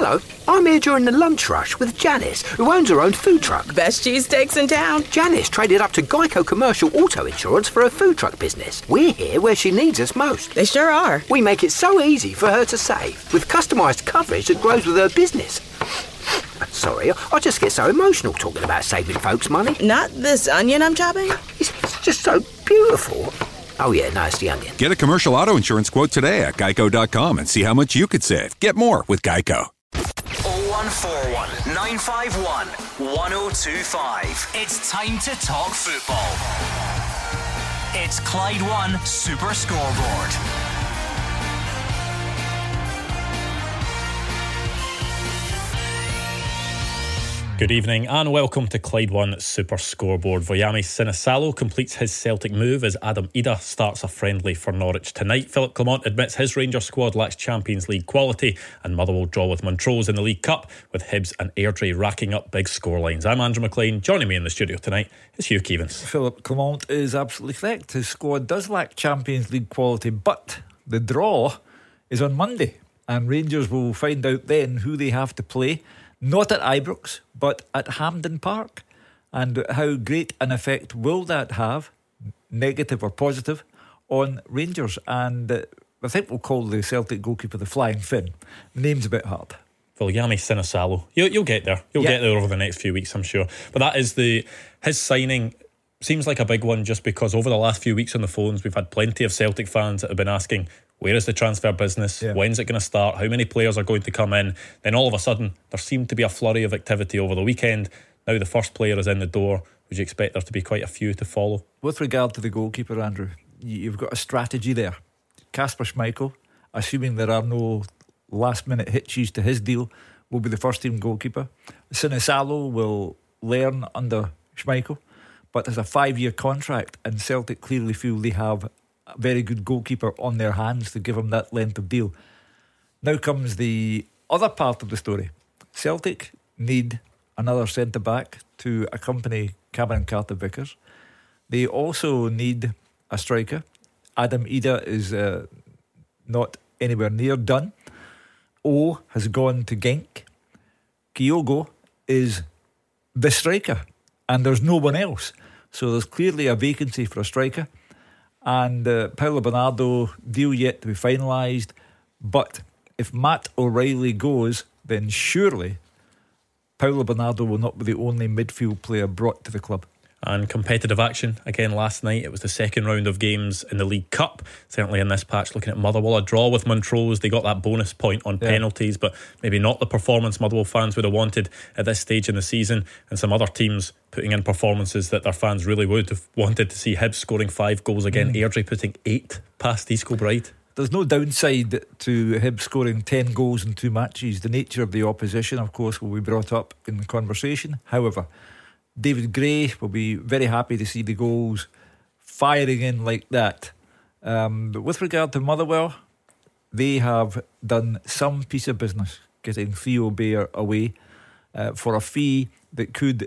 Hello, I'm here during the lunch rush with Janice, who owns her own food truck. Best cheesesteaks in town. Janice traded up to Geico Commercial Auto Insurance for her food truck business. We're here where she needs us most. They sure are. We make it so easy for her to save, with customised coverage that grows with her business. Sorry, I just get so emotional talking about saving folks money. Not this onion I'm chopping? It's just so beautiful. Oh yeah, no, it's the onion. Get a commercial auto insurance quote today at geico.com and see how much you could save. Get more with Geico. 0141 951 1025. It's time to talk football. It's Clyde One Super Scoreboard. Good evening and welcome to Clyde One Super Scoreboard. Voyami Sinisalo completes his Celtic move as Adam Ida starts a friendly for Norwich tonight. Philip Clement admits his Rangers squad lacks Champions League quality, and Motherwell draw with Montrose in the League Cup, with Hibs and Airdrie racking up big scorelines. I'm Andrew McLean. Joining me in the studio tonight is Hugh Keevans. Philip Clement is absolutely correct. His squad does lack Champions League quality, but the draw is on Monday, and Rangers will find out then who they have to play. Not at Ibrox, but at Hampden Park. And how great an effect will that have, negative or positive, on Rangers? And I think we'll call the Celtic goalkeeper the Flying Finn. The name's a bit hard. Voyami Sinisalo. You'll get there. You'll get there over the next few weeks, I'm sure. But that is his signing seems like a big one, just because over the last few weeks on the phones we've had plenty of Celtic fans that have been asking, where is the transfer business? Yeah. When's it going to start? How many players are going to come in? Then all of a sudden there seemed to be a flurry of activity over the weekend. Now the first player is in the door. Would you expect there to be quite a few to follow? With regard to the goalkeeper, Andrew, you've got a strategy there. Kasper Schmeichel, assuming there are no last minute hitches to his deal, will be the first team goalkeeper. Sinisalo will learn under Schmeichel, but there's a 5-year contract, and Celtic clearly feel they have a very good goalkeeper on their hands to give him that length of deal. Now comes the other part of the story. Celtic need another centre-back to accompany Cameron Carter-Vickers. They also need a striker. Adam Ida is not anywhere near done. O has gone to Genk. Kyogo is the striker, and there's no one else. So there's clearly a vacancy for a striker. And Paulo Bernardo, deal yet to be finalised. But if Matt O'Reilly goes, then surely Paulo Bernardo will not be the only midfield player brought to the club. And competitive action again last night. It was the second round of games in the League Cup. Certainly in this patch, looking at Motherwell, a draw with Montrose. They got that bonus point on penalties, but maybe not the performance Motherwell fans would have wanted at this stage in the season. And some other teams putting in performances that their fans really would have wanted to see. Hibs scoring 5 goals again. Airdrie putting 8 past East Kilbride. There's no downside to Hibs scoring 10 goals in 2 matches. The nature of the opposition, of course, will be brought up in the conversation. However, David Gray will be very happy to see the goals firing in like that. But with regard to Motherwell, they have done some piece of business getting Theo Bair away for a fee that could,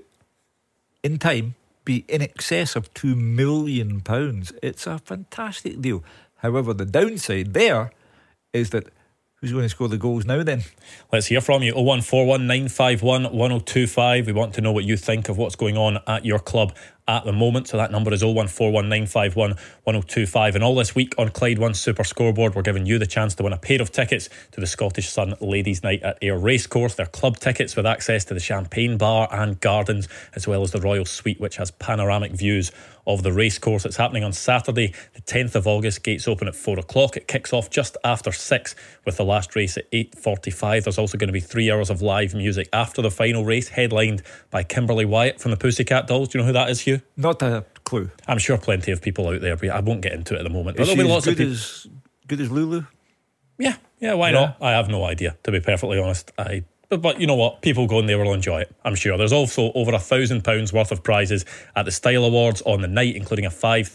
in time, be in excess of £2 million. It's a fantastic deal. However, the downside there is that who's going to score the goals now then? Let's hear from you. 0141 951 1025. We want to know what you think of what's going on at your club at the moment. So that number is 0141 951 1025. And all this week on Clyde One Super Scoreboard, we're giving you the chance to win a pair of tickets to the Scottish Sun Ladies Night at Ayr Racecourse. They're club tickets with access to the Champagne Bar and Gardens, as well as the Royal Suite, which has panoramic views of the racecourse. It's happening on Saturday, the 10th of August. Gates open at 4 o'clock. It kicks off just after 6 with the last race at 8:45. There's also going to be 3 hours of live music after the final race, headlined by Kimberly Wyatt from the Pussycat Dolls. Do you know who that is, Hugh? Not a clue. I'm sure plenty of people out there, but I won't get into it at the moment. Is there'll be lots of people. Good as Lulu? Yeah, why not? I have no idea, to be perfectly honest. But you know what? People going there will enjoy it, I'm sure. There's also over £1,000 worth of prizes at the Style Awards on the night, including a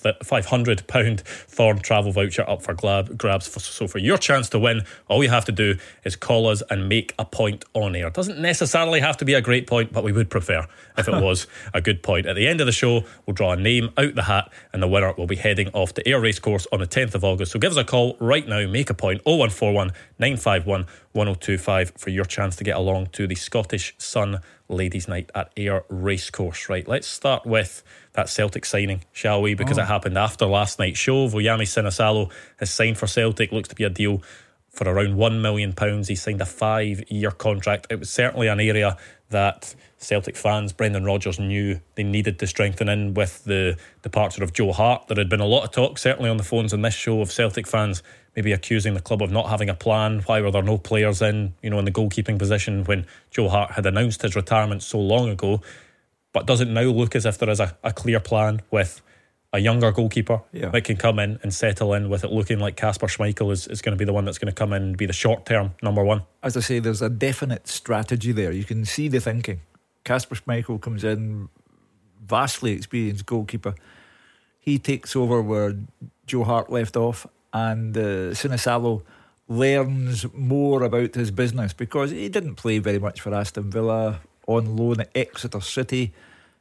£500 Thorn travel voucher up for grabs. So for your chance to win, all you have to do is call us and make a point on air. It doesn't necessarily have to be a great point, but we would prefer if it was a good point. At the end of the show, we'll draw a name out the hat, and the winner will be heading off to Ayr Racecourse on the 10th of August. So give us a call right now, make a point. 0141 951 1025 for your chance to get along to the Scottish Sun Ladies Night at Ayr Racecourse. Right, let's start with that Celtic signing, shall we? Because it happened after last night's show. Voyami Sinisalo has signed for Celtic. Looks to be a deal for around £1 million. He signed a 5-year contract. It was certainly an area that Celtic fans, Brendan Rodgers, knew they needed to strengthen in with the departure of Joe Hart. There had been a lot of talk, certainly on the phones in this show, of Celtic fans maybe accusing the club of not having a plan. Why were there no players in the goalkeeping position when Joe Hart had announced his retirement so long ago? But does it now look as if there is a clear plan with a younger goalkeeper that can come in and settle in, with it looking like Kasper Schmeichel is going to be the one that's going to come in and be the short-term number one? As I say, there's a definite strategy there. You can see the thinking. Kasper Schmeichel comes in, vastly experienced goalkeeper. He takes over where Joe Hart left off, and Sinisalo learns more about his business, because he didn't play very much for Aston Villa, on loan at Exeter City,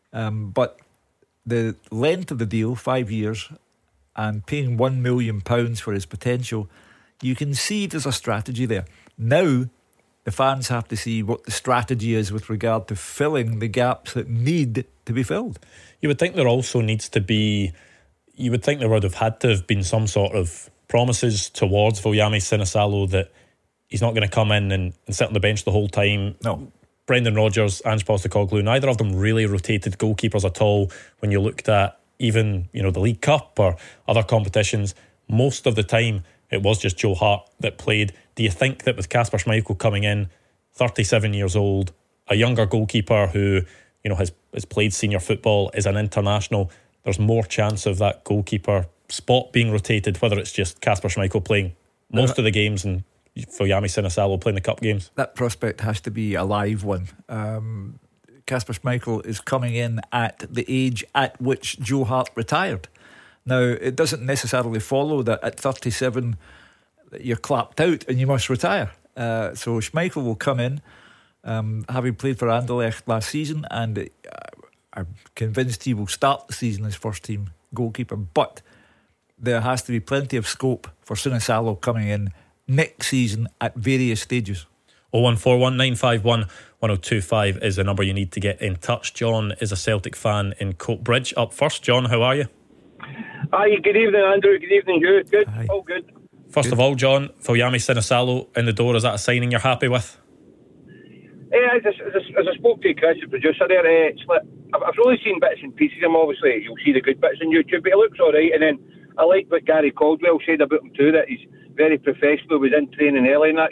but the length of the deal, 5 years, and paying £1 million for his potential, you can see there's a strategy there. Now the fans have to see what the strategy is with regard to filling the gaps that need to be filled. You would think there also needs to be, you would think there would have had to have been some sort of promises towards Voyami Sinisalo that he's not going to come in and sit on the bench the whole time. No. Brendan Rodgers, Ange Postecoglou, neither of them really rotated goalkeepers at all. When you looked at even the League Cup or other competitions, most of the time it was just Joe Hart that played. Do you think that with Kasper Schmeichel coming in, 37 years old, a younger goalkeeper who has played senior football, is an international, there's more chance of that goalkeeper spot being rotated, whether it's just Kasper Schmeichel playing most of the games and Voyami Sinisalo playing the cup games? That prospect has to be a live one. Kasper Schmeichel is coming in at the age at which Joe Hart retired. Now, it doesn't necessarily follow that at 37 you're clapped out and you must retire. So Schmeichel will come in, having played for Anderlecht last season, and I'm convinced he will start the season as first team goalkeeper. But there has to be plenty of scope for Sinisalo coming in next season at various stages. 0141 951 1025 is the number you need to get in touch. John is a Celtic fan in Coatbridge. Up first, John, how are you? Hi, good evening, Andrew. Good evening, you. Good. Hi. All good. First of all, John, Voyami Sinisalo in the door, is that a signing you're happy with? As I spoke to Chris, the producer there, it's like, I've really seen bits and pieces of him. Obviously, you'll see the good bits on YouTube, but he looks alright. And then I like what Gary Caldwell said about him too, that he's very professional, was in training early and that,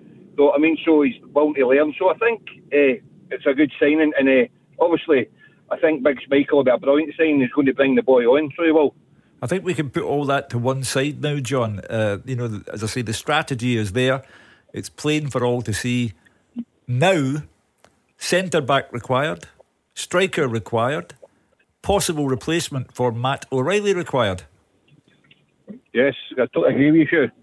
so he's willing to learn. So I think it's a good signing, and obviously I think Big Schmeichel will be a brilliant signing. He's going to bring the boy on, so he will. I think we can put all that to one side now, John. As I say, the strategy is there. It's plain for all to see. Now, centre-back required, striker required, possible replacement for Matt O'Reilly required. Yes, I totally agree with you.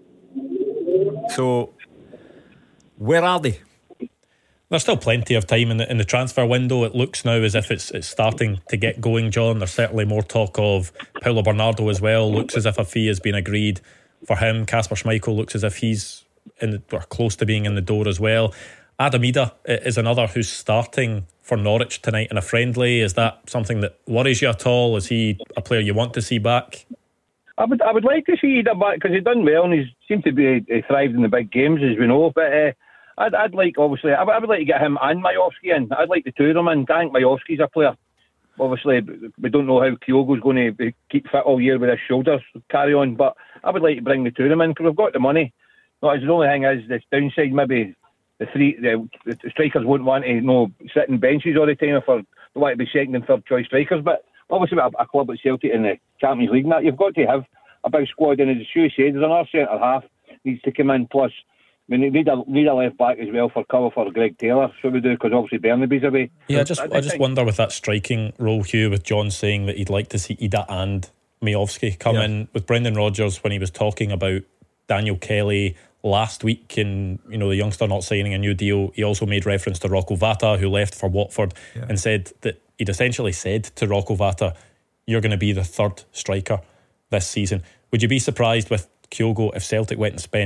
So, where are they? There's still plenty of time in the transfer window. It looks now as if it's starting to get going, John. There's certainly more talk of Paulo Bernardo as well. Looks as if a fee has been agreed for him. Kasper Schmeichel looks as if he's close to being in the door as well. Adam Ida is another who's starting for Norwich tonight in a friendly. Is that something that worries you at all? Is he a player you want to see back? I would like to see Ida back, because he's done well and he seemed to be thrived in the big games, as we know. But I'd like, obviously, I would like to get him and Majowski in. I'd like the two of them in. I think Majowski's a player. Obviously, we don't know how Kyogo's going to keep fit all year with his shoulders carry on. But I would like to bring the two of them in, because we've got the money. But the only thing is, this downside, maybe the strikers won't want to sit in benches all the time if they want to be second and third choice strikers. But obviously, with a club like Celtic in the Champions League, you've got to have a big squad. And as Stu said, there's another centre half needs to come in. Plus, we need a left back as well for cover for Greg Taylor. So we do, because obviously Bernaby's away. Yeah, I just wonder with that striking role, Hugh, with John saying that he'd like to see Ida and Majowski come in, with Brendan Rodgers when he was talking about Daniel Kelly last week and the youngster not signing a new deal. He also made reference to Rocco Vata, who left for Watford, and said that he'd essentially said to Rocco Vata, you're going to be the third striker this season. Would you be surprised with Kyogo if Celtic went and spent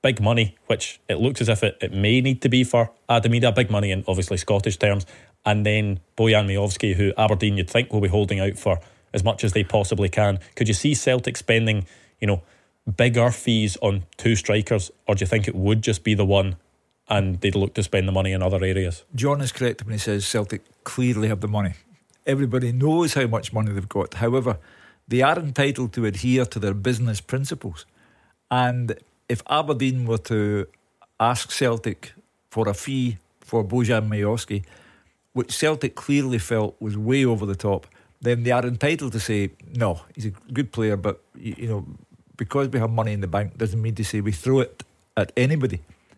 big money, which it looks as if it may need to be for Adam Idah, big money in obviously Scottish terms, and then Bojan Miovski, who Aberdeen you'd think will be holding out for as much as they possibly can. Could you see Celtic spending, bigger fees on two strikers, or do you think it would just be the one and they'd look to spend the money in other areas? John is correct when he says Celtic clearly have the money. Everybody knows how much money they've got. However, they are entitled to adhere to their business principles. And if Aberdeen were to ask Celtic for a fee for Bojan Miovski, which Celtic clearly felt was way over the top, then they are entitled to say, no, he's a good player, but because we have money in the bank doesn't mean to say we throw it at anybody.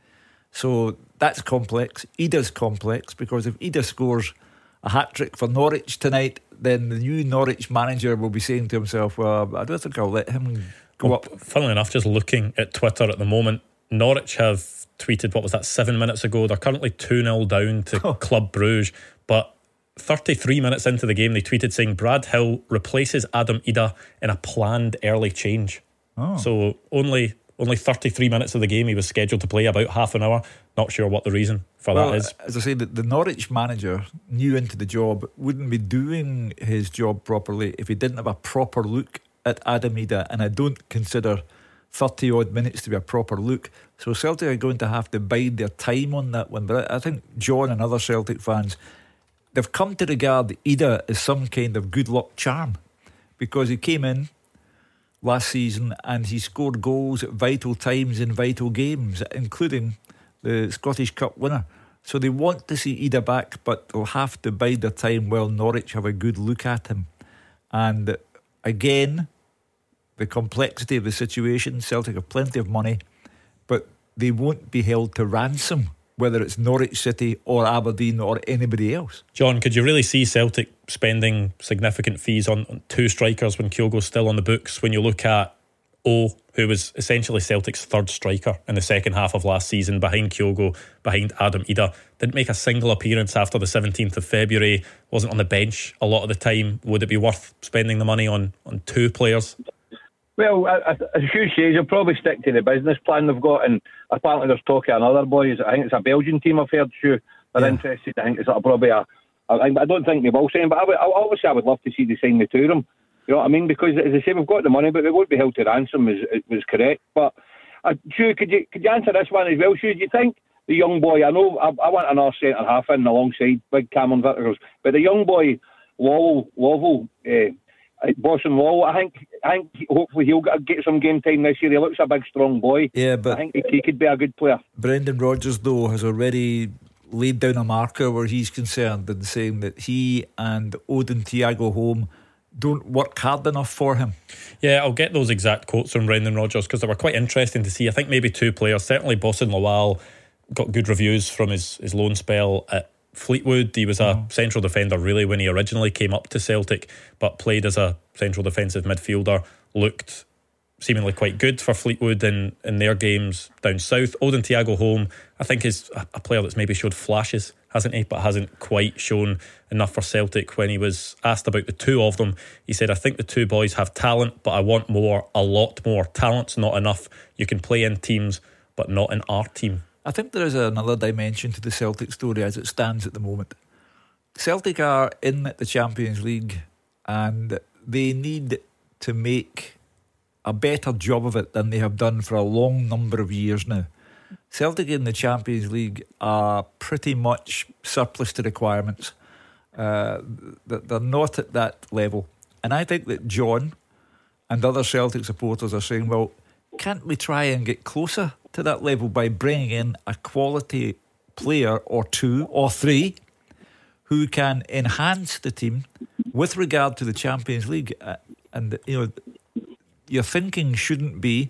So that's complex. Idah's complex, because if Idah scores a hat-trick for Norwich tonight, then the new Norwich manager will be saying to himself, well, I don't think I'll let him go up. Funnily enough, just looking at Twitter at the moment, Norwich have tweeted, 7 minutes ago, they're currently 2-0 down to Club Brugge, but 33 minutes into the game they tweeted saying Brad Hill replaces Adam Idah in a planned early change. So only 33 minutes of the game he was scheduled to play, about half an hour. Not sure what the reason for that is. As I say, the Norwich manager, new into the job, wouldn't be doing his job properly if he didn't have a proper look at Adam Idah, and I don't consider 30 odd minutes to be a proper look. So Celtic are going to have to bide their time on that one. But I think John and other Celtic fans, they've come to regard Idah as some kind of good luck charm, because he came in last season and he scored goals at vital times in vital games, including the Scottish Cup winner. So they want to see Idah back, but they'll have to bide their time while Norwich have a good look at him. And again, the complexity of the situation, Celtic have plenty of money, but they won't be held to ransom, whether it's Norwich City or Aberdeen or anybody else. John, could you really see Celtic spending significant fees on two strikers when Kyogo's still on the books, when you look at O, who was essentially Celtic's third striker in the second half of last season, behind Kyogo, behind Adam Idah, didn't make a single appearance after the 17th of February, wasn't on the bench a lot of the time? Would it be worth spending the money on two players? Well, as Hugh says, they'll probably stick to the business plan they've got, and apparently there's talk of another boys. I think it's a Belgian team I've heard, Hugh, they're interested. I think it's probably I don't think they will sign, but I would love to see they sign the two of them. You know what I mean? Because as I say, we've got the money, but they won't be held to ransom, it was correct. But Hugh, could you answer this one as well, Hugh? Do you think the young boy, I know I want another centre half in alongside big Cameron Whittaker's, but the young boy Lovell, Boston Wall, I think hopefully he'll get some game time this year. He looks a big strong boy. Yeah, but I think he could be a good player. Brendan Rodgers, though, has already laid down a marker where he's concerned and saying that he and Odin Thiago Holm don't work hard enough for him. Yeah, I'll get those exact quotes from Brendan Rodgers, because they were quite interesting to see. I think maybe two players, certainly Boston Lawal got good reviews from his loan spell at Fleetwood. He was a central defender really when he originally came up to Celtic, but played as a central defensive midfielder, looked seemingly quite good for Fleetwood in their games down south. Odin Thiago Holm, I think, is a player that's maybe showed flashes, hasn't he, but hasn't quite shown enough for Celtic. When he was asked about the two of them, he said, I think the two boys have talent, but I want more, a lot more. Talent's not enough. You can play in teams, but not in our team. I think there is another dimension to the Celtic story as it stands at the moment. Celtic are in the Champions League and they need to make a better job of it than they have done for a long number of years now. Celtic in the Champions League are pretty much surplus to requirements. They're not at that level. And I think that John and other Celtic supporters are saying, well, can't we try and get closer to that level by bringing in a quality player or two or three who can enhance the team with regard to the Champions League? And your thinking shouldn't be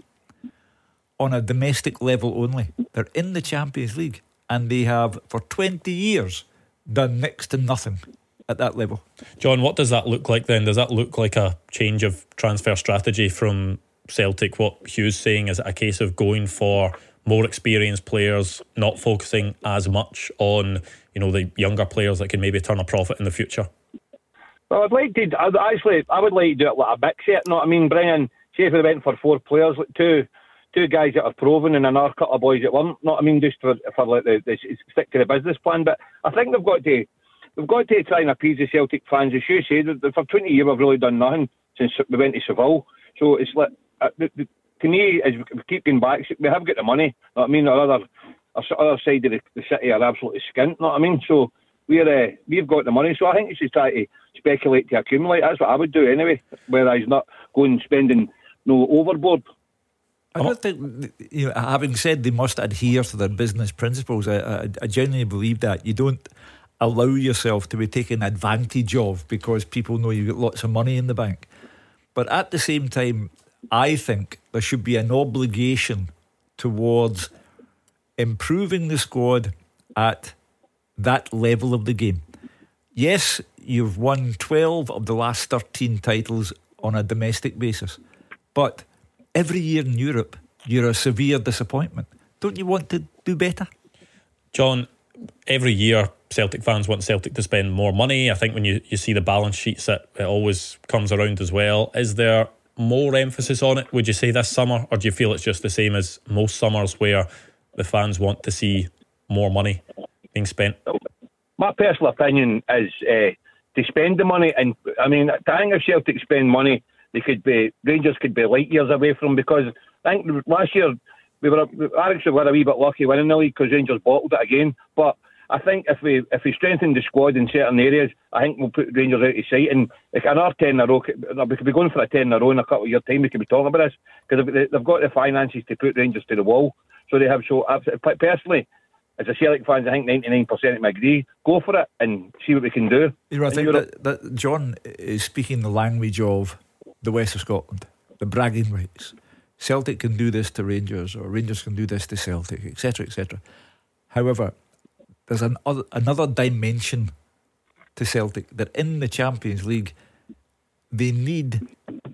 on a domestic level only. They're in the Champions League and they have for 20 years done next to nothing at that level. John, what does that look like then? Does that look like a change of transfer strategy from Celtic? What Hugh's saying, is it a case of going for more experienced players, not focusing as much on the younger players that can maybe turn a profit in the future? Well, I would like to do it like a mix here. You know what I mean? Bring in, say if we went for four players, like two two guys that are proven and another couple of boys that weren't. Not, I mean, just for like the stick to the business plan. But I think they've got to try and appease the Celtic fans. As you say, for 20 years we've really done nothing since we went to Seville. So it's like, to me, as we keep going back, we have got the money. You know what I mean, our other side of the city are absolutely skint. You know what I mean? So we've got the money. So I think you should try to speculate to accumulate. That's what I would do anyway. Whereas not going spending overboard. I don't think, having said they must adhere to their business principles, I genuinely believe that. You don't allow yourself to be taken advantage of because people know you've got lots of money in the bank. But at the same time, I think there should be an obligation towards improving the squad at that level of the game. Yes, you've won 12 of the last 13 titles on a domestic basis, but every year in Europe, you're a severe disappointment. Don't you want to do better? John, every year Celtic fans want Celtic to spend more money. I think when you see the balance sheets, it always comes around as well. Is there more emphasis on it, would you say, this summer? Or do you feel it's just the same as most summers where the fans want to see more money being spent? My personal opinion is to spend the money. And I mean, I think if Celtic spend money, Rangers could be light years away from, because I think last year we were a wee bit lucky winning the league because Rangers bottled it again. But I think if we strengthen the squad in certain areas, I think we'll put Rangers out of sight. And another 10 in a row, we could be going for a 10 in a row in a couple of years' time. We could be talking about this because they've got the finances to put Rangers to the wall. So they have. So personally, as a Celtic fan, I think 99% of them agree. Go for it and see what we can do. I think that John is speaking the language of the West of Scotland, the bragging rights. Celtic can do this to Rangers, or Rangers can do this to Celtic, etc., etc. However, there's another dimension to Celtic, that in the Champions League they need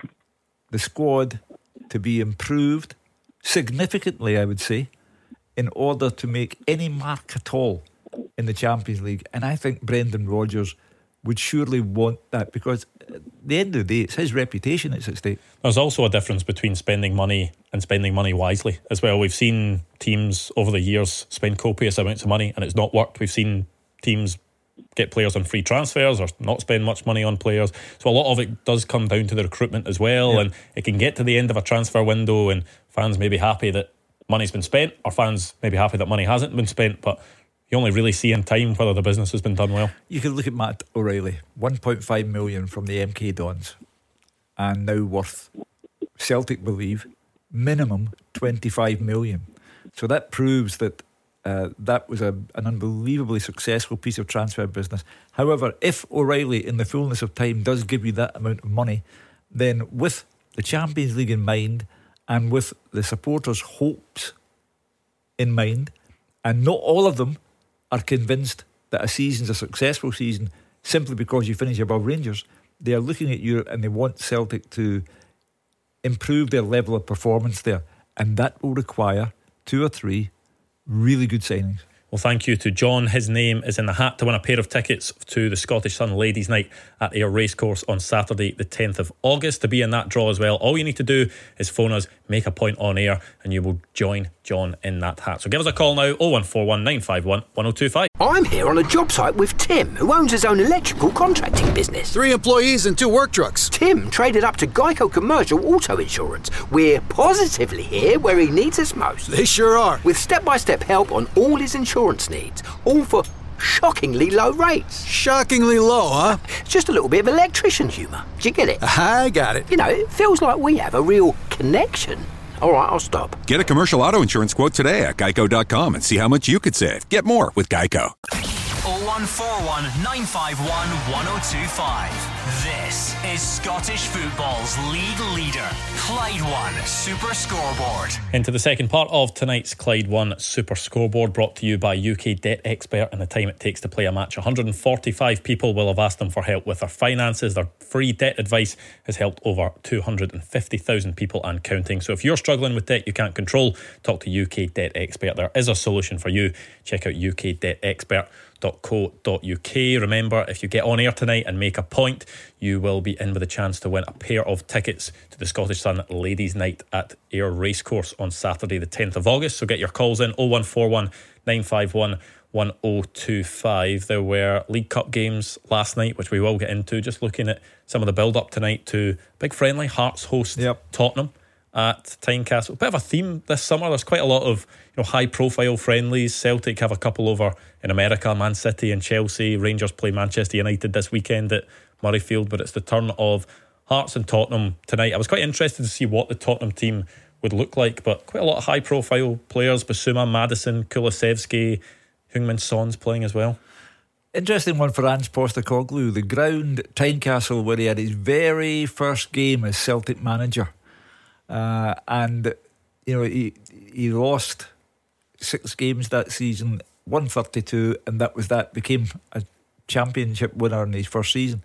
the squad to be improved significantly, I would say, in order to make any mark at all in the Champions League. And I think Brendan Rodgers would surely want that, because at the end of the day, it's his reputation that's at stake. There's also a difference between spending money and spending money wisely as well. We've seen teams over the years spend copious amounts of money and it's not worked. We've seen teams get players on free transfers or not spend much money on players. So a lot of it does come down to the recruitment as well. And it can get to the end of a transfer window and fans may be happy that money's been spent, or fans may be happy that money hasn't been spent, but you only really see in time whether the business has been done well. You can look at Matt O'Reilly, 1.5 million from the MK Dons, and now worth, Celtic believe, minimum 25 million. So that proves that that was an unbelievably successful piece of transfer business. However, if O'Reilly in the fullness of time does give you that amount of money, then with the Champions League in mind and with the supporters' hopes in mind, and not all of them are convinced that a season's a successful season simply because you finish above Rangers, they are looking at Europe and they want Celtic to improve their level of performance there, and that will require 2 or 3 really good signings. Well, thank you to John. His name is in the hat to win a pair of tickets to the Scottish Sun Ladies Night at Ayr Racecourse on Saturday the 10th of August. To be in that draw as well, all you need to do is phone us, make a point on air, and you will join John in that hat. So give us a call now, 0141 951 1025. I'm here on a job site with Tim, who owns his own electrical contracting business. 3 employees and 2 work trucks. Tim traded up to Geico Commercial Auto Insurance. We're positively here where he needs us most. They sure are. With step-by-step help on all his insurance needs, all for shockingly low rates. Shockingly low, huh? Just a little bit of electrician humour. Do you get it? I got it. You know, it feels like we have a real connection. All right, I'll stop. Get a commercial auto insurance quote today at geico.com and see how much you could save. Get more with Geico. 0141 951 1025. This is Scottish football's league leader, Clyde One Super Scoreboard. Into the second part of tonight's Clyde One Super Scoreboard, brought to you by UK Debt Expert. And the time it takes to play a match, 145 people will have asked them for help with their finances. Their free debt advice has helped over 250,000 people and counting. So if you're struggling with debt you can't control, talk to UK Debt Expert. There is a solution for you. Check out ukdebtexpert.com. tynecastle.co.uk. Remember, if you get on air tonight and make a point, you will be in with a chance to win a pair of tickets to the Scottish Sun Ladies' Night at Ayr Racecourse on Saturday the 10th of August. So get your calls in 0141 951 1025. There were League Cup games last night, which we will get into. Just looking at some of the build up tonight to big friendly. Hearts host Tottenham at Tynecastle. Bit of a theme this summer. There's quite a lot of high profile friendlies. Celtic have a couple over in America, Man City and Chelsea. Rangers play Manchester United this weekend at Murrayfield, but it's the turn of Hearts and Tottenham tonight. I was quite interested to see what the Tottenham team would look like, but quite a lot of high profile players. Basuma, Maddison, Kulusevski, Heung-min Son's playing as well. Interesting one for Ange Postecoglou. The ground, Tynecastle, where he had his very first game as Celtic manager. And he lost 6 games that season, won 32, and that became a championship winner in his first season.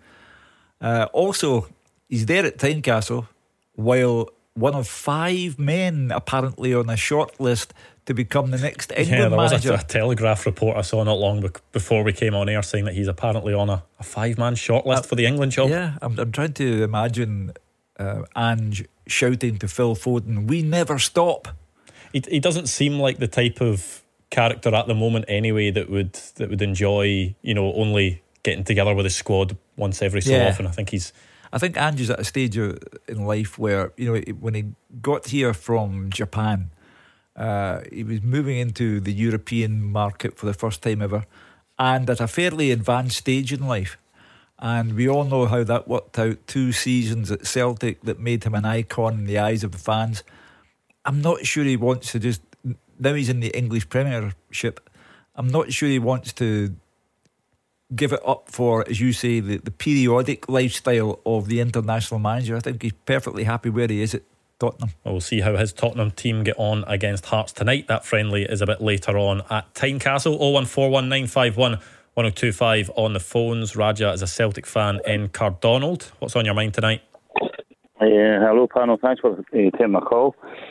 Also, he's there at Tynecastle while one of 5 men apparently on a short list to become the next England manager. Was a Telegraph report I saw not long before we came on air saying that he's apparently on a 5-man shortlist for the England job. Yeah, I'm trying to imagine Ange shouting to Phil Foden, "We never stop." He doesn't seem like the type of character at the moment anyway that would enjoy only getting together with his squad once every so often. I think Ange is at a stage in life where when he got here from Japan, he was moving into the European market for the first time ever, and at a fairly advanced stage in life. And we all know how that worked out. 2 seasons at Celtic that made him an icon in the eyes of the fans. I'm not sure he wants to just... Now he's in the English Premiership. I'm not sure he wants to give it up for, as you say, the periodic lifestyle of the international manager. I think he's perfectly happy where he is at Tottenham. Well, we'll see how his Tottenham team get on against Hearts tonight. That friendly is a bit later on at Tynecastle. 0141 951 1025 on the phones. Raja is a Celtic fan in Cardonald. What's on your mind tonight? Hello panel, thanks for taking my call.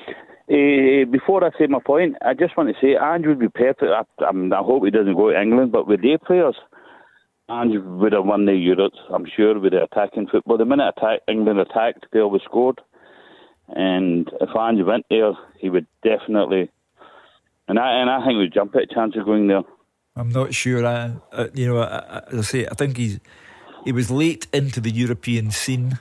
Before I say my point, I just want to say Ange would be perfect. I hope he doesn't go to England, but with their players, Ange would have won the Euros, I'm sure, with the attacking football. The minute England attacked, they always scored. And if Ange went there, he would definitely... And I think we'd jump at a chance of going there. I'm not sure. As I say, I think he was late into the European scene.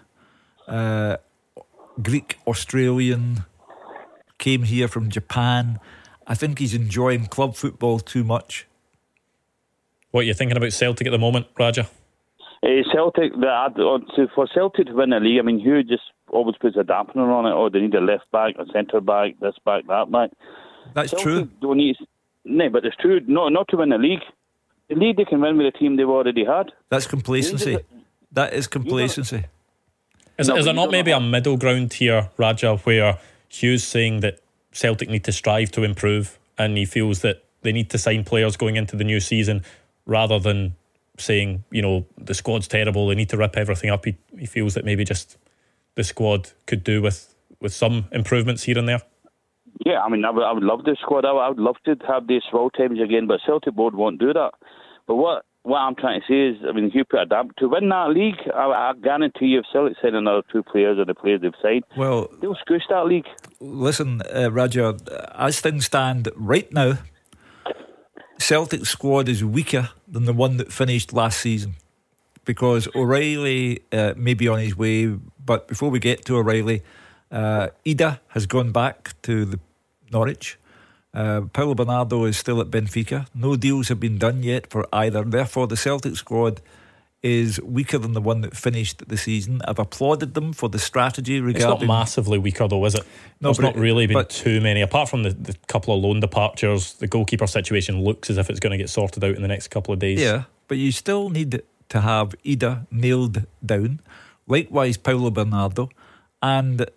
Greek, Australian, came here from Japan. I think he's enjoying club football too much. What are you thinking about Celtic at the moment, Raja? Celtic, for Celtic to win the league, I mean, Hugh just always puts a dampener on it. Oh, they need a left back, a centre back, this back, that back. That's Celtic true. Don't need... No, but it's true. Not to win the league. The league they can win with the team they've already had. That's complacency. That is complacency. Is there not maybe a middle ground here, Raja, where Hugh's saying that Celtic need to strive to improve, and he feels that they need to sign players going into the new season, rather than saying, the squad's terrible, they need to rip everything up. He feels that maybe just the squad could do with some improvements here and there. Yeah, I mean, I would love this squad. I would love to have these swell times again, but Celtic board won't do that. But what I'm trying to say is, I mean, Hugh put a damp to win that league. I guarantee you, if Celtic sign another 2 players or the players they've signed, they'll squish that league. Listen, Raja, as things stand right now, Celtic's squad is weaker than the one that finished last season, because O'Reilly may be on his way. But before we get to O'Reilly, Ida has gone back to the Norwich. Paulo Bernardo is still at Benfica. No deals have been done yet for either. Therefore, the Celtic squad is weaker than the one that finished the season. I've applauded them for the strategy regarding... It's not massively weaker though, is it? No, there's not really been too many. Apart from the couple of loan departures, the goalkeeper situation looks as if it's going to get sorted out in the next couple of days. Yeah, but you still need to have Ida nailed down. Likewise, Paulo Bernardo. And...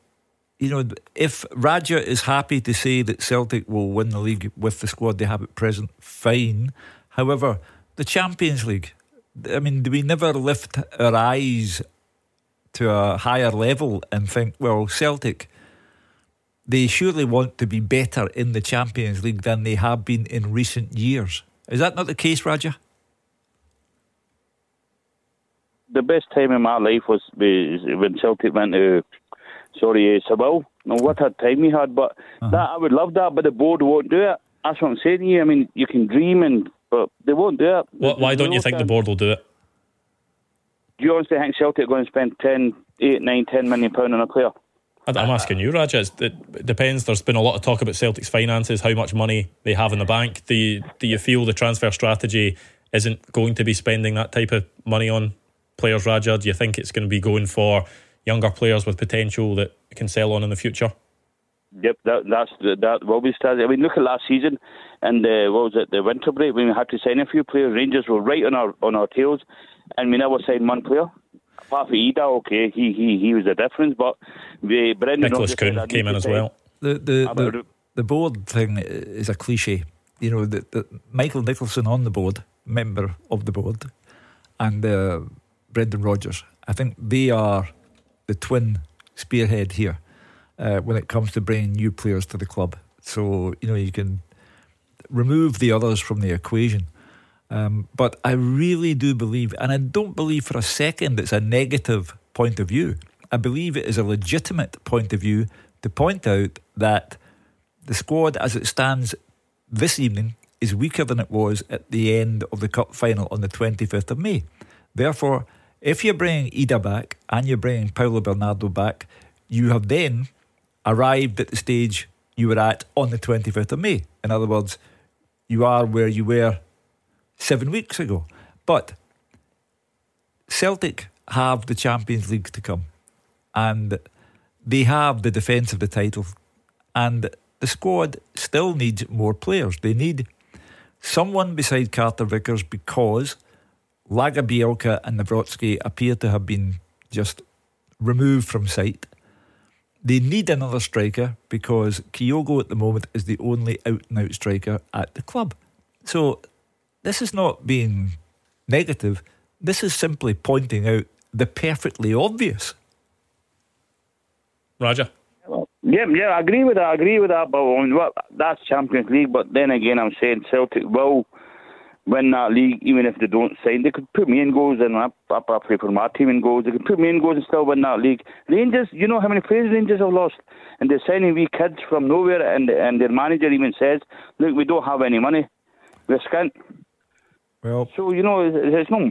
if Raja is happy to say that Celtic will win the league with the squad they have at present, fine. However, the Champions League, I mean, do we never lift our eyes to a higher level and think, well, Celtic, they surely want to be better in the Champions League than they have been in recent years? Is that not the case, Raja? the best time in my life was when Celtic went to Seville. Now, what a time we had, but that I would love that, but the board won't do it. That's what I'm saying to you. I mean, you can dream, but they won't do it. Why don't you think the board will do it? Do you honestly think Celtic are going to spend 10, 8, 9, 10 million pounds on a player? I'm asking you, Raja. It depends. There's been a lot of talk about Celtic's finances, how much money they have in the bank. Do you feel the transfer strategy isn't going to be spending that type of money on players, Raja? Do you think it's going to be going for younger players with potential that can sell on in the future? Yep, that will be started. I mean, look at last season and the winter break when we had to sign a few players. Rangers were right on our tails, and we never signed one player. Apart from Ida, okay, he was a difference, but Brendan Nicholas Kuhn came in as well. The board thing is a cliche. You know, the Michael Nicholson on the board, member of the board, and Brendan Rodgers. I think they are the twin spearhead here when it comes to bringing new players to the club. So, you know, you can remove the others from the equation. But I really do believe, and I don't believe for a second it's a negative point of view. I believe it is a legitimate point of view to point out that the squad as it stands this evening is weaker than it was at the end of the cup final on the 25th of May. Therefore, if you're bringing Ida back and you're bringing Paulo Bernardo back, you have then arrived at the stage you were at on the 25th of May. In other words, you are where you were 7 weeks ago. But Celtic have the Champions League to come, and they have the defence of the title, and the squad still needs more players. They need someone beside Carter Vickers because Lagerbielke and Nawrocki appear to have been just removed from sight. They need another striker because Kyogo at the moment is the only out-and-out striker at the club. So this is not being negative. This is simply pointing out the perfectly obvious. Raja? Yeah, I agree with that. But that's Champions League. But then again, I'm saying Celtic will win that league, even if they don't sign. They could put me in goals, and I play for my team in goals. They could put me in goals and still win that league. Rangers, you know how many players Rangers have lost, and they're signing wee kids from nowhere. And their manager even says, "Look, we don't have any money. We're skint." Well, so you know, it's no.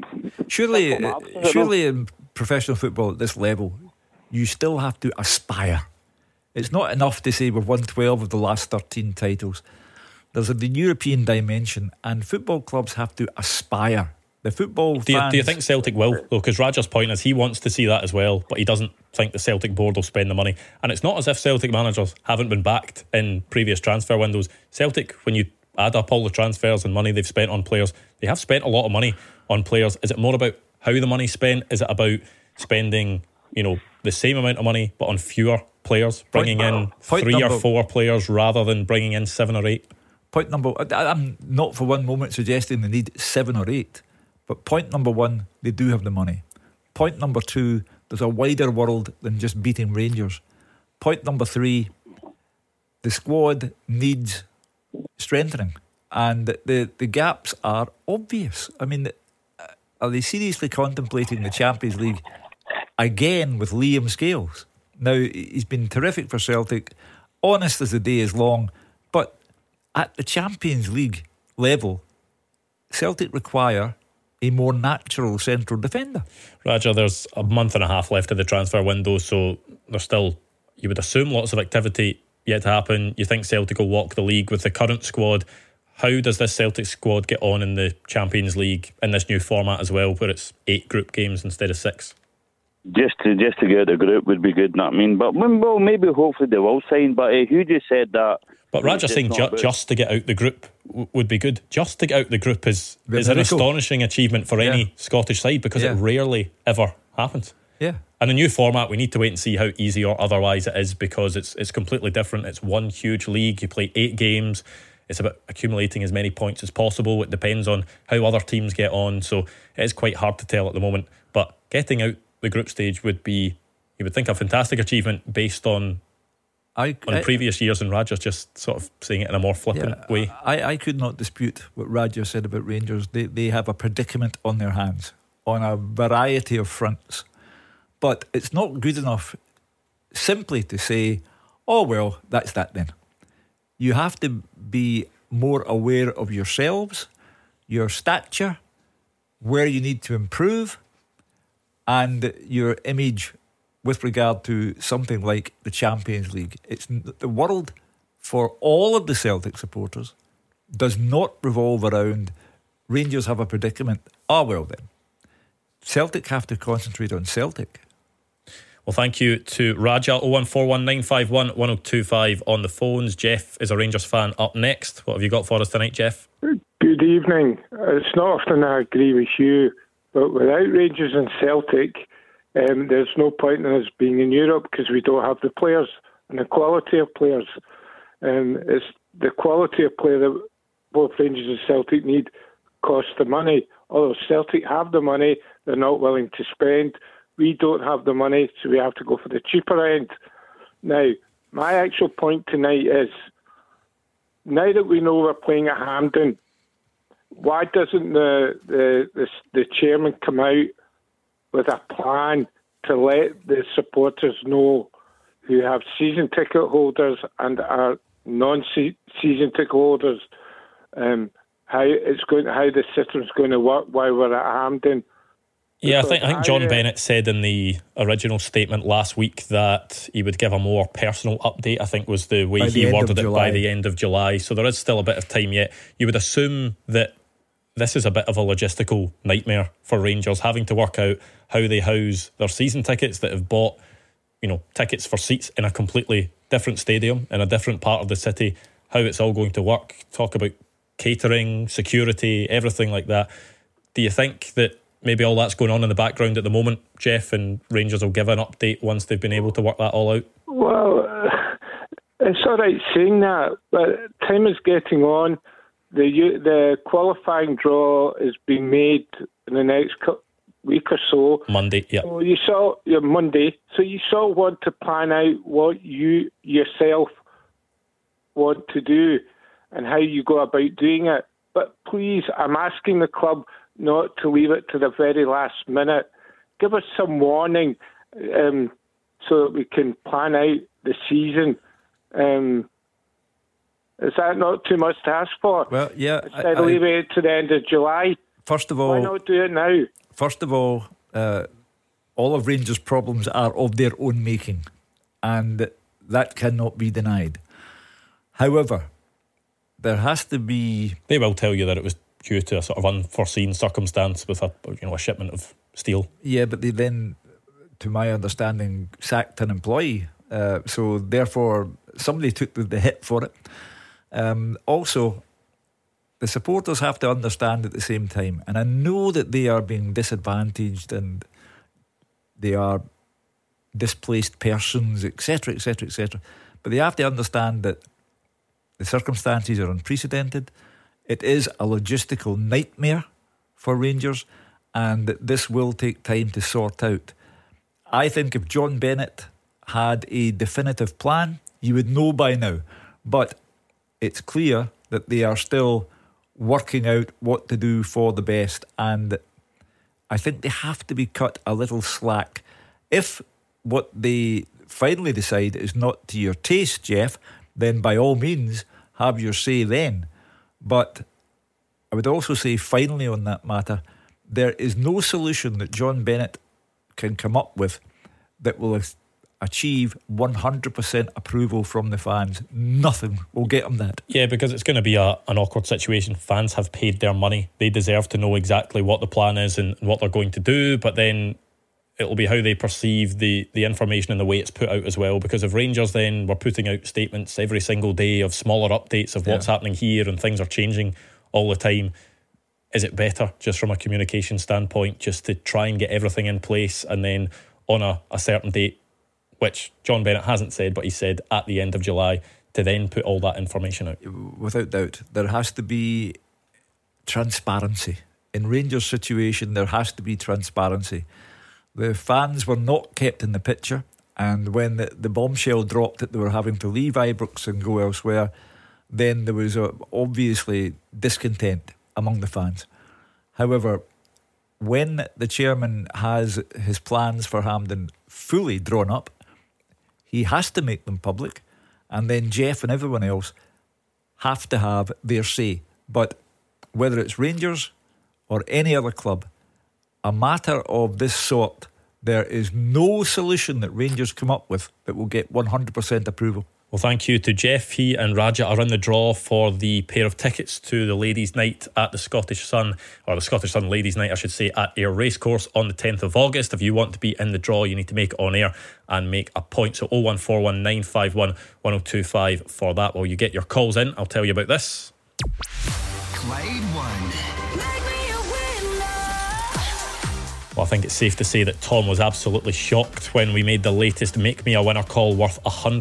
Surely, in professional football at this level, you still have to aspire. It's not enough to say we've won 12 of the last 13 titles. There's the European dimension, and football clubs have to aspire. The football fans... Do you think Celtic will, though? Because Raja's point is he wants to see that as well, but he doesn't think the Celtic board will spend the money. And it's not as if Celtic managers haven't been backed in previous transfer windows. Celtic, when you add up all the transfers and money they've spent on players, they have spent a lot of money on players. Is it more about how the money's spent? Is it about spending, you know, the same amount of money but on fewer players, bringing in 3 or 4 players rather than bringing in 7 or 8? Point number, I'm not for one moment suggesting they need 7 or 8, but point number 1, they do have the money. Point number 2, there's a wider world than just beating Rangers. Point number 3, the squad needs strengthening, and the gaps are obvious. I mean, are they seriously contemplating the Champions League again with Liam Scales? Now, he's been terrific for Celtic, honest as the day is long, but at the Champions League level, Celtic require a more natural central defender. Raja, there's a month and a half left of the transfer window, so there's still, you would assume, lots of activity yet to happen. You think Celtic will walk the league with the current squad. How does this Celtic squad get on in the Champions League in this new format as well, where it's 8 group games instead of 6? Just to get the group would be good, not I mean. But well, maybe hopefully they will sign. But Hugh just said that. But Raja's saying just to get out the group would be good. Just to get out the group is an astonishing achievement for any Scottish side, because it rarely ever happens. Yeah. And the new format, we need to wait and see how easy or otherwise it is, because it's completely different. It's one huge league. You play 8 games. It's about accumulating as many points as possible. It depends on how other teams get on. So it is quite hard to tell at the moment. But getting out the group stage would be, you would think, a fantastic achievement based on previous years, and Raja's just sort of saying it in a more flippant way. I could not dispute what Raja said about Rangers. They have a predicament on their hands. on a variety of fronts. But it's not good enough simply to say, oh, well, that's that then. You have to be more aware of yourselves, your stature, where you need to improve, and your image with regard to something like the Champions League. It's the world for all of the Celtic supporters does not revolve around Rangers have a predicament. Ah, well then. Celtic have to concentrate on Celtic. Well, thank you to Raja. 01419511025 on the phones. Jeff is a Rangers fan up next. What have you got for us tonight, Jeff? Good evening. It's not often I agree with you, but without Rangers and Celtic, there's no point in us being in Europe because we don't have the players and the quality of players. It's the quality of player that both Rangers and Celtic need costs the money. Although Celtic have the money, they're not willing to spend. We don't have the money, so we have to go for the cheaper end. Now, my actual point tonight is, now that we know we're playing at Hampden, why doesn't the chairman come out with a plan to let the supporters know who have season ticket holders and are non-season ticket holders how the system's going to work while we're at Hampden? Yeah, I think John Bennett said in the original statement last week that he would give a more personal update, I think was the way he worded it, by the end of July. So there is still a bit of time yet. You would assume that this is a bit of a logistical nightmare for Rangers, having to work out how they house their season tickets that have bought, tickets for seats in a completely different stadium in a different part of the city, how it's all going to work. Talk about catering, security, everything like that. Do you think that maybe all that's going on in the background at the moment, Jeff, and Rangers will give an update once they've been able to work that all out? Well, it's all right saying that, but time is getting on. The qualifying draw is being made in the next week or so. Monday, yeah. So Monday. So you sort of want to plan out what you yourself want to do and how you go about doing it. But please, I'm asking the club not to leave it to the very last minute. Give us some warning so that we can plan out the season. Is that not too much to ask for? Well, yeah. Instead of leaving it to the end of July. First of all, why not do it now? First of all of Rangers' problems are of their own making, and that cannot be denied. However, there has to be... They will tell you that it was due to a sort of unforeseen circumstance with a shipment of steel. Yeah, but they then, to my understanding, sacked an employee. So therefore, somebody took the hit for it. Also, the supporters have to understand at the same time, and I know that they are being disadvantaged and they are displaced persons, etc., etc., etc. But they have to understand that the circumstances are unprecedented. It is a logistical nightmare for Rangers, and this will take time to sort out. I think if John Bennett had a definitive plan, you would know by now. But it's clear that they are still working out what to do for the best, and I think they have to be cut a little slack. If what they finally decide is not to your taste, Jeff, then by all means have your say then. But I would also say finally on that matter, there is no solution that John Bennett can come up with that will achieve 100% approval from the fans. Nothing will get them that. Yeah, because it's going to be an awkward situation. Fans have paid their money. They deserve to know exactly what the plan is and what they're going to do, but then it'll be how they perceive the information and the way it's put out as well. Because if Rangers then were putting out statements every single day of smaller updates of what's happening here and things are changing all the time, is it better just from a communication standpoint just to try and get everything in place and then on a certain date, which John Bennett hasn't said, but he said at the end of July, to then put all that information out? Without doubt, there has to be transparency. In Rangers' situation, there has to be transparency. The fans were not kept in the picture, and when the bombshell dropped that they were having to leave Ibrox and go elsewhere, then there was obviously discontent among the fans. However, when the chairman has his plans for Hampden fully drawn up, he has to make them public, and then Jeff and everyone else have to have their say. But whether it's Rangers or any other club, a matter of this sort, there is no solution that Rangers come up with that will get 100% approval. Well, thank you to Jeff. He and Raja are in the draw for the pair of tickets to the Ladies' Night at the Scottish Sun, or the Scottish Sun Ladies' Night, I should say, at Ayr Racecourse on the 10th of August. If you want to be in the draw, you need to make it on air and make a point. So 0141951 1025 for that. While you get your calls in, I'll tell you about this. Clyde One. Well, I think it's safe to say that Tom was absolutely shocked when we made the latest Make Me a Winner call worth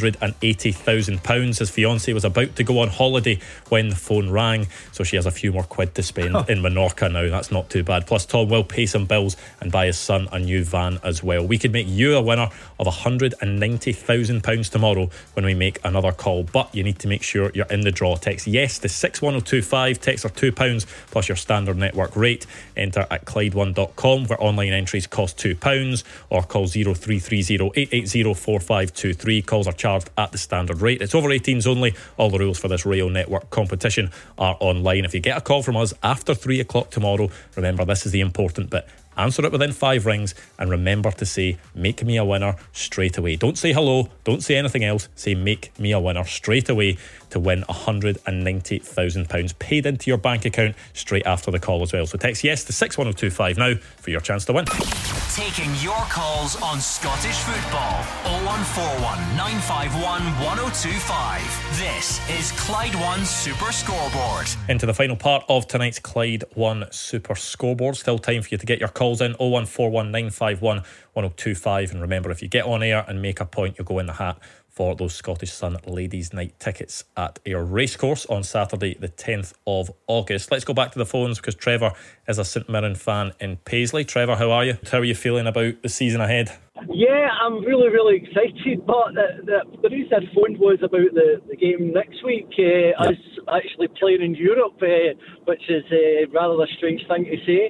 £180,000. His fiancée was about to go on holiday when the phone rang, so she has a few more quid to spend in Menorca now. That's not too bad. Plus, Tom will pay some bills and buy his son a new van as well. We could make you a winner of £190,000 tomorrow when we make another call, but you need to make sure you're in the draw. Text yes to 61025. Text are £2 plus your standard network rate. Enter at Clyde1.com, where online entries cost £2, or call 0330 880 4523. Calls are charged at the standard rate. It's over 18s only. All the rules for this Rail Network competition are online. If you get a call from us after 3 o'clock tomorrow, remember, this is the important bit. Answer it within 5 rings, and remember to say "Make me a winner" straight away. Don't say hello, don't say anything else. Say "Make me a winner" straight away to win £190,000 paid into your bank account straight after the call as well. So text yes to 61025 now for your chance to win. Taking your calls on Scottish football. 0141 951 1025. This is Clyde One Super Scoreboard. Into the final part of tonight's Clyde One Super Scoreboard. Still time for you to get your calls in. 0141 951 1025. And remember, if you get on air and make a point, you'll go in the hat for those Scottish Sun Ladies' Night tickets at Ayr Racecourse on Saturday the 10th of August. Let's go back to the phones because Trevor is a St Mirren fan in Paisley. Trevor, how are you? How are you feeling about the season ahead? Yeah, I'm really, really excited, but the reason I phoned was about the game next week. Us actually playing in Europe, which is rather a strange thing to say.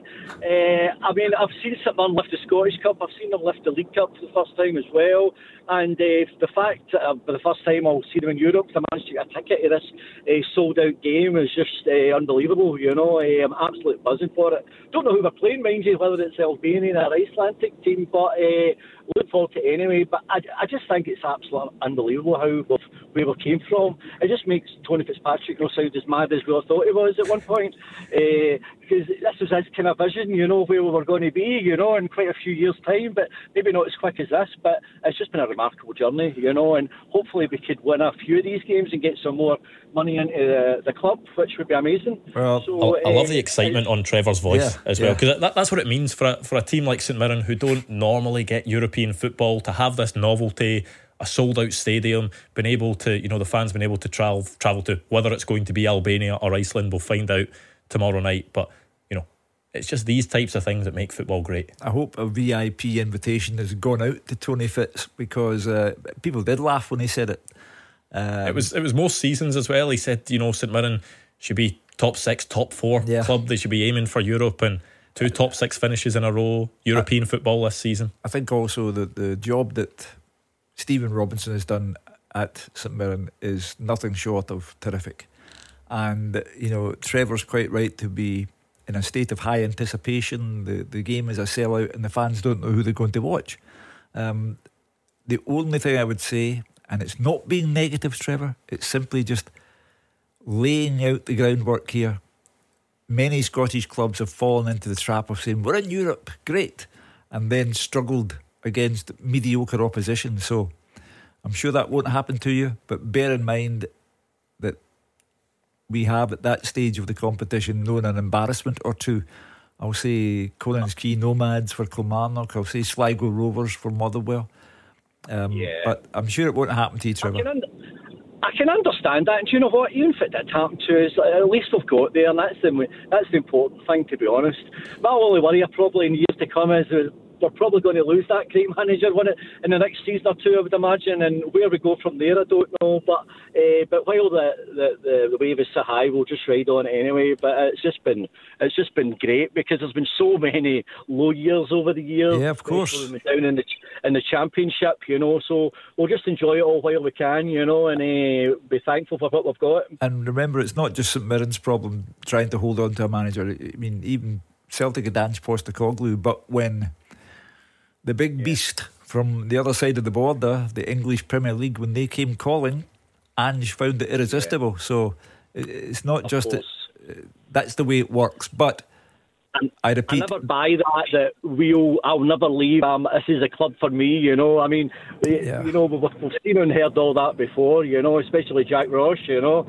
I mean, I've seen St Mirren lift the Scottish Cup, I've seen them lift the League Cup for the first time as well, and the fact that for the first time I'll see them in Europe, I managed to get a ticket to this sold out game is just unbelievable, you know. I'm absolutely buzzing for it. Don't know who we're playing, mind you, whether it's Albanian or Icelandic team, but look forward to it anyway. But I just think it's absolutely unbelievable where we came from. It just makes Tony Fitzpatrick not sound as mad as we all thought he was at one point, because this was his kind of vision, you know, where we were going to be, you know, in quite a few years' time, but maybe not as quick as this. But it's just been a remarkable journey, you know, and hopefully we could win a few of these games and get some more money into the club, which would be amazing. Well, so, I love the excitement on Trevor's voice as well, because that's what it means for a team like St Mirren, who don't normally get European football, to have this novelty, a sold out stadium, been able to, you know, the fans been able to travel to, whether it's going to be Albania or Iceland, we'll find out tomorrow night. But you know, it's just these types of things that make football great. I hope a VIP invitation has gone out to Tony Fitz, because people did laugh when he said it. It was most seasons as well. He said, you know, St Mirren should be top 6, top 4 club. They should be aiming for Europe, and 2 top 6 finishes in a row, European football this season. I think also the job that Stephen Robinson has done at St Mirren is nothing short of terrific. And, you know, Trevor's quite right to be in a state of high anticipation. The game is a sellout and the fans don't know who they're going to watch. The only thing I would say, and it's not being negative, Trevor, it's simply just laying out the groundwork here. Many Scottish clubs have fallen into the trap of saying, we're in Europe, great, and then struggled against mediocre opposition. So I'm sure that won't happen to you, but bear in mind that we have at that stage of the competition known an embarrassment or two. I'll say Conan's Quay Nomads for Kilmarnock, I'll say Sligo Rovers for Motherwell. But I'm sure it won't happen to you, Trevor. I can understand that, and do you know what? Even if it did happen to us, at least we've got there, and that's the important thing, to be honest. My only worry probably in years to come is we're probably going to lose that great manager in the next season or two, I would imagine, and where we go from there, I don't know. But while the wave is so high, we'll just ride on it anyway. But it's just been great because there's been so many low years over the years. Yeah, of course. Down in the championship, so we'll just enjoy it all while we can, and be thankful for what we've got. And remember, it's not just St Mirren's problem trying to hold on to a manager. I mean, even Celtic had Ange Postecoglou, but when the big beast from the other side of the border, the English Premier League, when they came calling, Ange found it irresistible. So it's not just that's the way it works. But I repeat, I never buy that I'll never leave. This is a club for me. I mean, we've seen and heard all that before. Especially Jack Ross. He was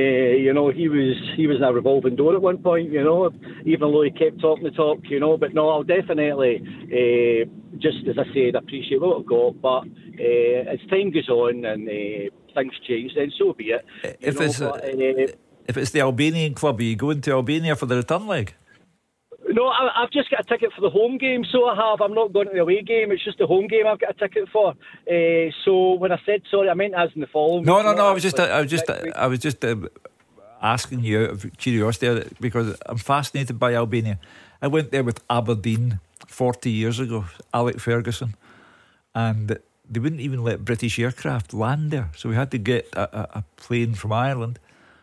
in a revolving door at one point. Even though he kept talking the talk. But no, I'll definitely just as I said, appreciate what I've got. But as time goes on and things change, then so be it. If it's the Albanian club, are you going to Albania for the return leg? No, I've just got a ticket for the home game, so I have. I'm not going to the away game. It's just the home game I've got a ticket for. So when I said sorry, I meant as in the following. No. I was just asking you out of curiosity because I'm fascinated by Albania. I went there with Aberdeen 40 years ago, Alec Ferguson, and they wouldn't even let British aircraft land there, so we had to get a plane from Ireland,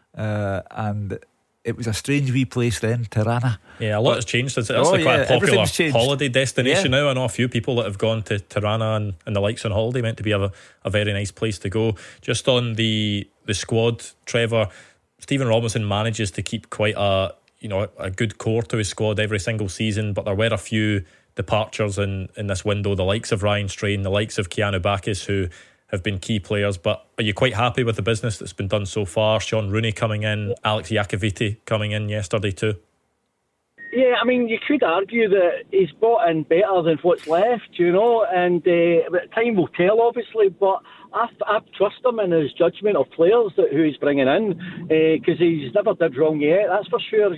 and it was a strange wee place then, Tirana. Yeah, a lot has changed. It's quite a popular holiday destination now. I know a few people that have gone to Tirana and the likes on holiday. Meant to be a very nice place to go. Just on the squad, Trevor, Stephen Robinson manages to keep quite a good core to his squad every single season, but there were a few departures in this window, the likes of Ryan Strain, the likes of Keanu Bacchus, who have been key players. But are you quite happy with the business that's been done so far? Sean Rooney coming in, Alex Iacoviti coming in yesterday too. Yeah, I mean, you could argue that he's brought in better than what's left, and time will tell, obviously, but I trust him in his judgment of players who he's bringing in, because he's never did wrong yet, that's for sure,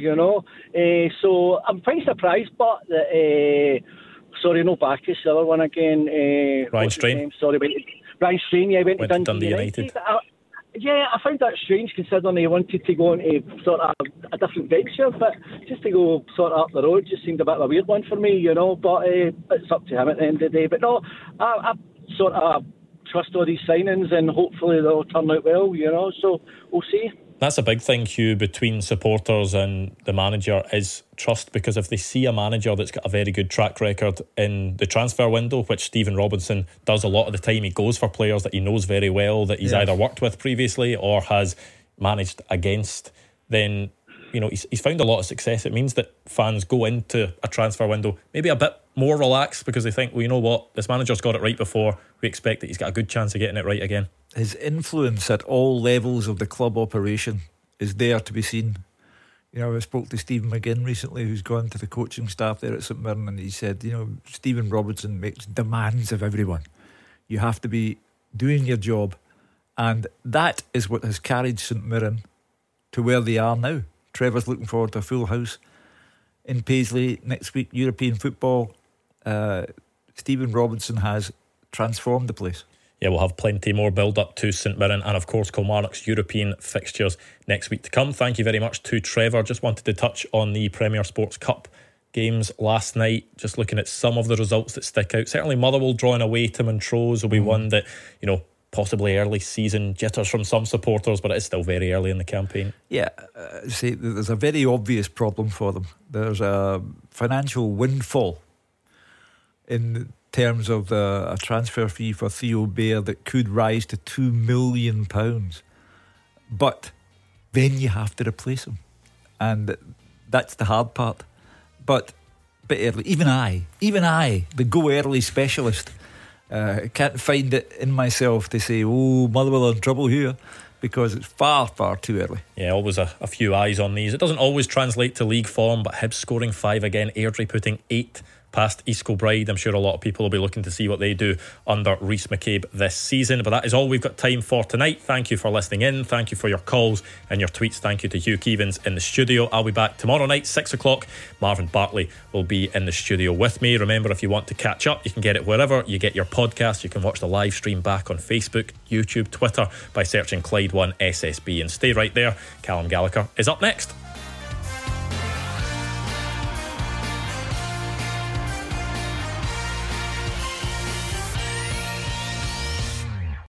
So I'm quite surprised, but that, sorry, no Bacchus, the other one again. Ryan Strain. Sorry, Ryan Strain, went to Dundee United. I found that strange considering he wanted to go into sort of a different venture, but just to go sort of up the road just seemed a bit of a weird one for me, but it's up to him at the end of the day. But no, I sort of trust all these signings and hopefully they'll turn out well, so we'll see. That's a big thing, Hugh, between supporters and the manager is trust, because if they see a manager that's got a very good track record in the transfer window, which Stephen Robinson does a lot of the time, he goes for players that he knows very well, that he's either worked with previously or has managed against, then he's found a lot of success. It means that fans go into a transfer window maybe a bit more relaxed because they think, well, you know what, this manager's got it right before, we expect that he's got a good chance of getting it right again. His influence at all levels of the club operation is there to be seen. I spoke to Stephen McGinn recently, who's gone to the coaching staff there at St Mirren, and he said, Stephen Robinson makes demands of everyone. You have to be doing your job, and that is what has carried St Mirren to where they are now. Trevor's looking forward to a full house in Paisley next week, European football. Stephen Robinson has transformed the place. Yeah, we'll have plenty more build-up to St Mirren and, of course, Kilmarnock's European fixtures next week to come. Thank you very much to Trevor. Just wanted to touch on the Premier Sports Cup games last night, just looking at some of the results that stick out. Certainly Motherwell drawing away to Montrose will be one that, possibly early season jitters from some supporters, but it is still very early in the campaign. Yeah, there's a very obvious problem for them. There's a financial windfall in terms of a transfer fee for Theo Bair that could rise to £2 million, but then you have to replace him, and that's the hard part. But early, even I, the go early specialist, can't find it in myself to say, Motherwell are in trouble here, because it's far, far too early. Yeah, always a few eyes on these. It doesn't always translate to league form, but Hibs scoring 5 again, Airdrie putting 8 past East Kilbride. I'm sure a lot of people will be looking to see what they do under Rhys McCabe this season. But that is all we've got time for tonight. Thank you for listening in. Thank you for your calls and your tweets. Thank you to Hugh Keevins in the studio. I'll be back tomorrow night, 6 o'clock. Marvin Bartley will be in the studio with me. Remember, if you want to catch up, you can get it wherever you get your podcast. You can watch the live stream back on Facebook, YouTube, Twitter by searching Clyde One SSB. And stay right there. Callum Gallagher is up next.